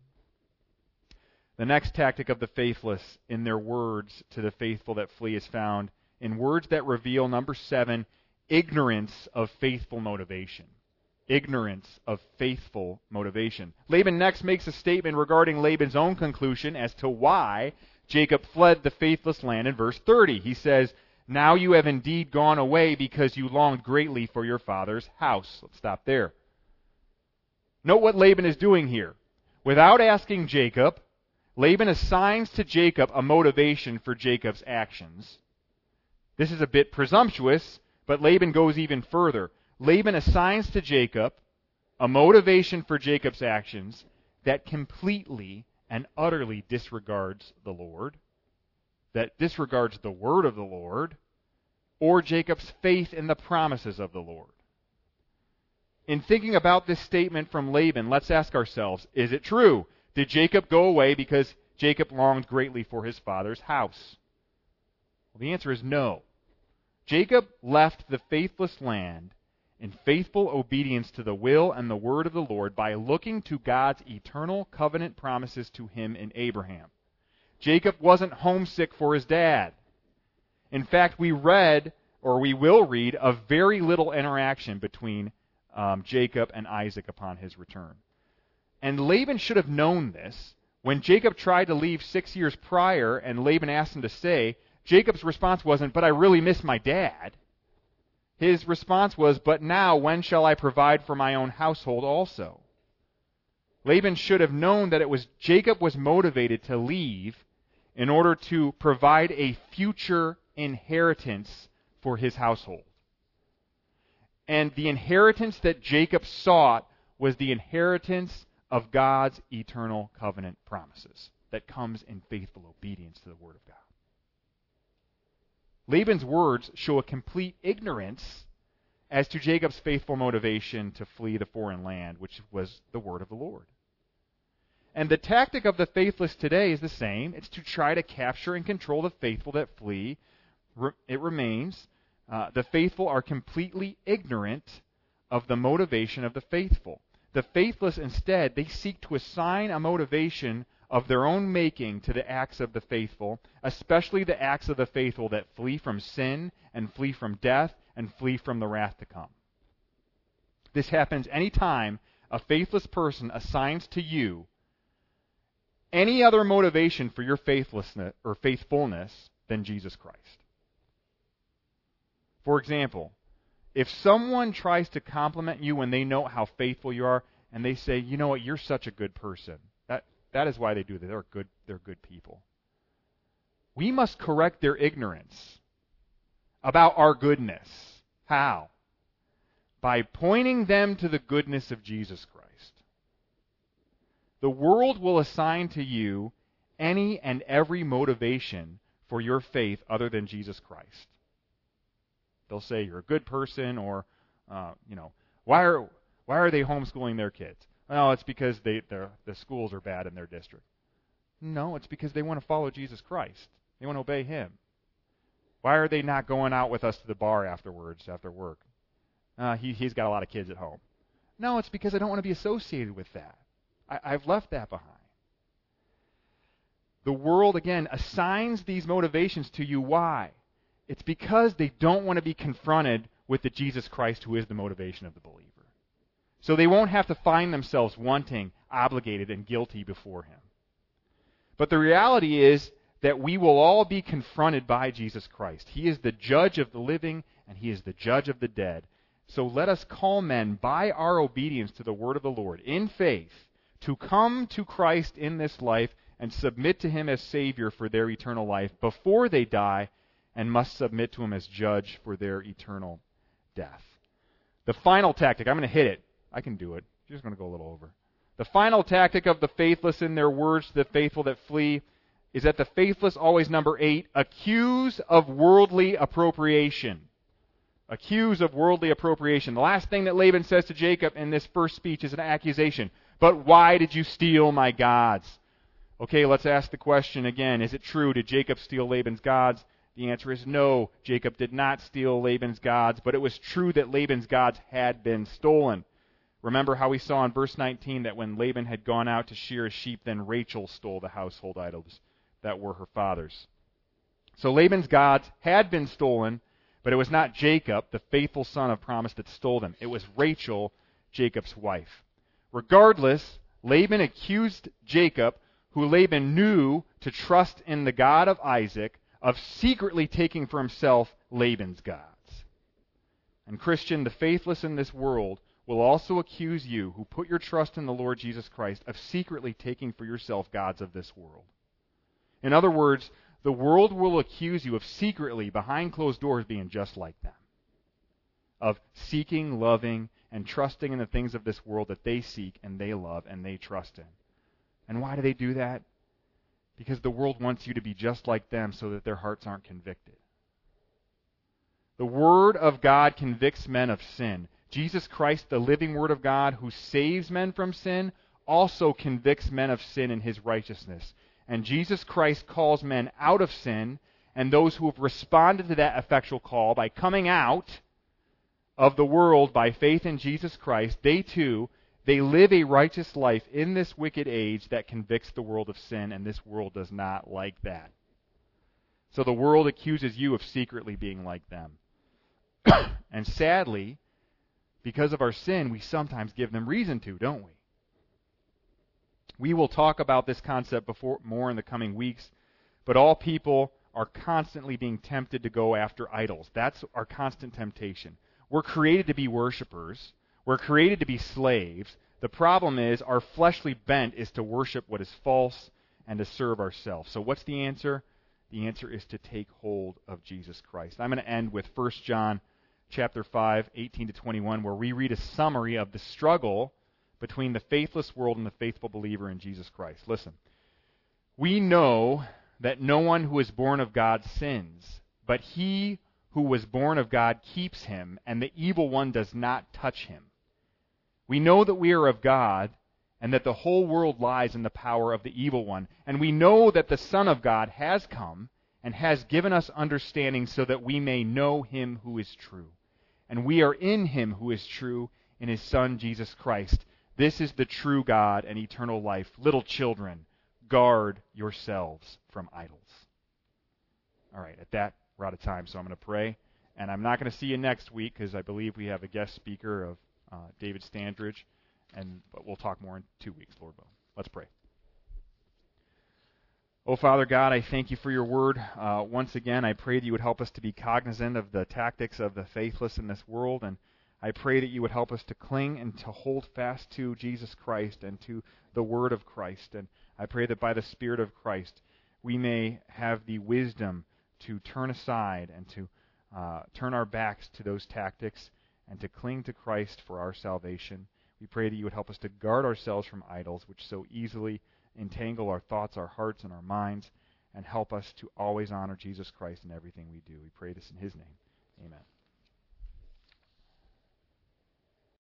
The next tactic of the faithless in their words to the faithful that flee is found in words that reveal, number 7, ignorance of faithful motivation. Ignorance of faithful motivation. Laban next makes a statement regarding Laban's own conclusion as to why Jacob fled the faithless land in verse 30. He says, "Now you have indeed gone away because you longed greatly for your father's house." Let's stop there. Note what Laban is doing here. Without asking Jacob, Laban assigns to Jacob a motivation for Jacob's actions. This is a bit presumptuous, but Laban goes even further. Laban assigns to Jacob a motivation for Jacob's actions that completely and utterly disregards the Lord, that disregards the word of the Lord, or Jacob's faith in the promises of the Lord. In thinking about this statement from Laban, let's ask ourselves, is it true? Did Jacob go away because Jacob longed greatly for his father's house? Well, the answer is no. Jacob left the faithless land in faithful obedience to the will and the word of the Lord by looking to God's eternal covenant promises to him in Abraham. Jacob wasn't homesick for his dad. In fact, we will read, of very little interaction between Jacob and Isaac upon his return. And Laban should have known this. When Jacob tried to leave 6 years prior and Laban asked him to stay, Jacob's response wasn't, "But I really miss my dad." His response was, "But now when shall I provide for my own household also?" Laban should have known that Jacob was motivated to leave in order to provide a future inheritance for his household. And the inheritance that Jacob sought was the inheritance of God's eternal covenant promises that comes in faithful obedience to the Word of God. Laban's words show a complete ignorance as to Jacob's faithful motivation to flee the foreign land, which was the word of the Lord. And the tactic of the faithless today is the same. It's to try to capture and control the faithful that flee. It remains, the faithful are completely ignorant of the motivation of the faithful. The faithless, instead, they seek to assign a motivation of their own making to the acts of the faithful, especially the acts of the faithful that flee from sin and flee from death and flee from the wrath to come. This happens any time a faithless person assigns to you any other motivation for your faithlessness or faithfulness than Jesus Christ. For example, if someone tries to compliment you when they know how faithful you are, and they say, "You know what, you're such a good person," that is why they do that. They're good people. We must correct their ignorance about our goodness. How? By pointing them to the goodness of Jesus Christ. The world will assign to you any and every motivation for your faith other than Jesus Christ. They'll say you're a good person, or why are they homeschooling their kids? Well, it's because the schools are bad in their district. No, it's because they want to follow Jesus Christ. They want to obey Him. Why are they not going out with us to the bar afterwards, after work? He's got a lot of kids at home. No, it's because I don't want to be associated with that. I've left that behind. The world, again, assigns these motivations to you. Why? It's because they don't want to be confronted with the Jesus Christ who is the motivation of the believer. So they won't have to find themselves wanting, obligated, and guilty before him. But the reality is that we will all be confronted by Jesus Christ. He is the judge of the living, and he is the judge of the dead. So let us call men by our obedience to the word of the Lord in faith to come to Christ in this life and submit to him as Savior for their eternal life before they die, and must submit to him as judge for their eternal death. The final tactic, I'm going to hit it. I can do it. I'm just going to go a little over. The final tactic of the faithless in their words to the faithful that flee is that the faithless, always number 8, accuse of worldly appropriation. Accuse of worldly appropriation. The last thing that Laban says to Jacob in this first speech is an accusation. But why did you steal my gods? Okay, let's ask the question again. Is it true? Did Jacob steal Laban's gods? The answer is no. Jacob did not steal Laban's gods, but it was true that Laban's gods had been stolen. Remember how we saw in verse 19 that when Laban had gone out to shear his sheep, then Rachel stole the household idols that were her father's. So Laban's gods had been stolen, but it was not Jacob, the faithful son of promise, that stole them. It was Rachel, Jacob's wife. Regardless, Laban accused Jacob, who Laban knew to trust in the God of Isaac, of secretly taking for himself Laban's gods. And Christian, the faithless in this world will also accuse you, who put your trust in the Lord Jesus Christ, of secretly taking for yourself gods of this world. In other words, the world will accuse you of secretly, behind closed doors, being just like them. Of seeking, loving, and trusting in the things of this world that they seek and they love and they trust in. And why do they do that? Because the world wants you to be just like them so that their hearts aren't convicted. The Word of God convicts men of sin. Jesus Christ, the living Word of God who saves men from sin, also convicts men of sin in his righteousness. And Jesus Christ calls men out of sin, and those who have responded to that effectual call by coming out of the world by faith in Jesus Christ, they too, they live a righteous life in this wicked age that convicts the world of sin, and this world does not like that. So the world accuses you of secretly being like them. And sadly, because of our sin, we sometimes give them reason to, don't we? We will talk about this concept more in the coming weeks, but all people are constantly being tempted to go after idols. That's our constant temptation. We're created to be worshipers. We're created to be slaves. The problem is our fleshly bent is to worship what is false and to serve ourselves. So what's the answer? The answer is to take hold of Jesus Christ. I'm going to end with 1 John chapter 5, 18 to 21, where we read a summary of the struggle between the faithless world and the faithful believer in Jesus Christ. Listen. We know that no one who is born of God sins, but he who was born of God keeps him, and the evil one does not touch him. We know that we are of God, and that the whole world lies in the power of the evil one. And we know that the Son of God has come and has given us understanding so that we may know him who is true. And we are in him who is true, in his Son, Jesus Christ. This is the true God and eternal life. Little children, guard yourselves from idols. All right, at that, we're out of time, so I'm going to pray. And I'm not going to see you next week because I believe we have a guest speaker of David Standridge, but we'll talk more in 2 weeks, Lord willing. Let's pray. Oh, Father God, I thank you for your word. Once again, I pray that you would help us to be cognizant of the tactics of the faithless in this world, and I pray that you would help us to cling and to hold fast to Jesus Christ and to the word of Christ. And I pray that by the Spirit of Christ, we may have the wisdom to turn aside and to turn our backs to those tactics and to cling to Christ for our salvation. We pray that you would help us to guard ourselves from idols, which so easily entangle our thoughts, our hearts, and our minds, and help us to always honor Jesus Christ in everything we do. We pray this in his name. Amen.